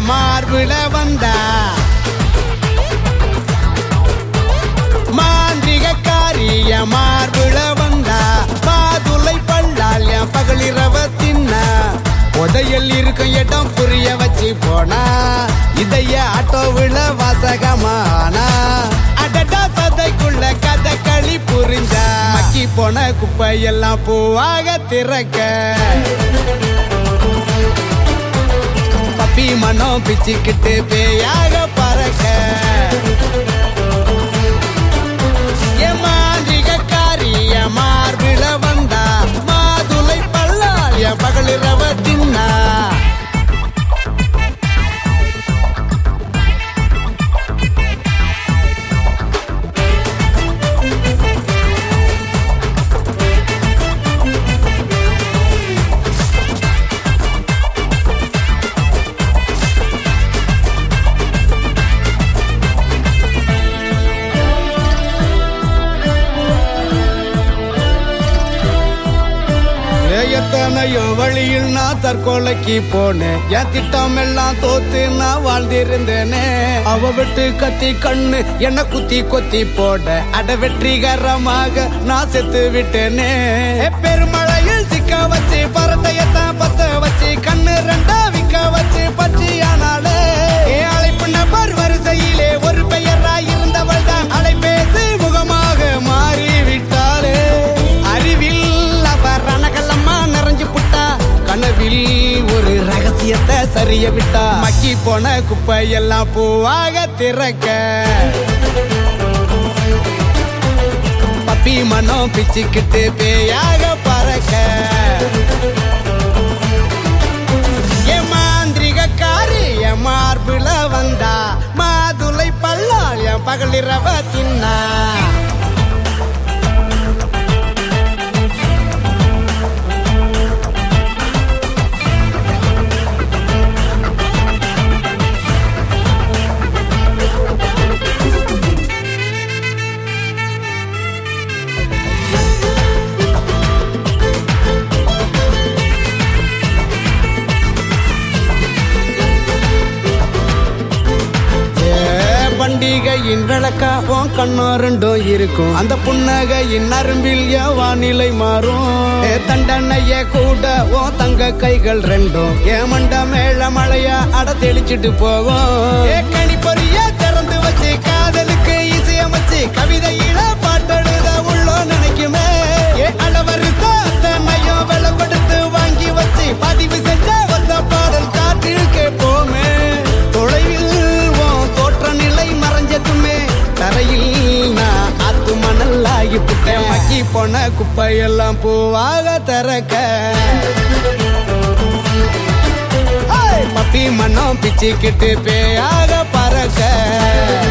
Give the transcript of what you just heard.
மார்புல வந்தா மாந்திரிகக்காரி என் மார்புல வந்தா பாதுளை பல்லால் என் பகலிரவ தின்னா உதையல் இருக்கும் இடம் புரிய வச்சு போனா இதைய ஆட்டோவுல வாசகமானா அடடா சதைக்குள்ள கதகளி புரிஞ்சா மக்கி போன குப்பையெல்லாம் பூவாக திறக்க பப்பி மனம் பிச்சுக்கிட்டு பேயாக பறக்க என் மாந்திரிகக்காரி என் மார்பில வந்தா மாதுளை பல்லால் என் பகலிரவ தின்னா எத்தனையோ வழியில் நான் தற்கொலைக்கு போனேன் என் திட்டம் எல்லாம் தோத்து நான் வாழ்ந்திருந்தேனே அவ விட்டு கத்தி கண்ணு என்ன குத்தி கொத்தி போட அட வெற்றிகரமாக நான் செத்து விட்டேனே பெருமழையில் சிக்க வச்சு பரத்தையத்தான் பத்த வச்சு கண்ணு ரெண்டா விக்க வச்சு பச்சியானாலே அழைப்பு நபர் வரிசையிலே ஒரு பெயரா இருந்தவள் தான் அலைபேசி முகமாக மாறிவிட்டாளே அறிவில் அவர் ரணகலம்மா நிறைஞ்சு புட்டா கனவில் ஒரு ரகசியத்தை சரிய விட்டா மக்கி போன குப்பையெல்லாம் பூவாக திறக்க பப்பி மனம் பிச்சுக்கிட்டு பேயாக பறக்க என் மாந்திரிகக்காரி என் மார்புல வந்தா மாதுளை பல்லால் என் பகலிரவ தின்னா பண்டிகையின் விளக்கா உன் கண்ணோ ரெண்டும் இருக்கும் அந்த புன்னகையின் நரம்பில் வானிலை மாறும் தண்டனைய கூட உன் தங்க கைகள் ரெண்டும் ஏமண்ட மேல மழையா அட தெளிச்சிட்டு போகும் கணிப்பொறிய திறந்து வச்சு காதலுக்கு இசையமைச்சு கவிதையில பாட்டெழுத உள்ளோ நினைக்குமே அளவருக்கு தன்னையோ விலை கொடுத்து வாங்கி வச்சு பதிவு செஞ்ச வந்த பாடல் காற்றில் கேட்போமே தொலைவில் தோற்ற நிலை மறைஞ்சதுமே தரையில் நான் ஆத்து மணல் ஆகிவிட்டேன் மக்கி போன குப்பையெல்லாம் பூவாக திறக்க பப்பி மனம் பிச்சுக்கிட்டு பேயாக பறக்க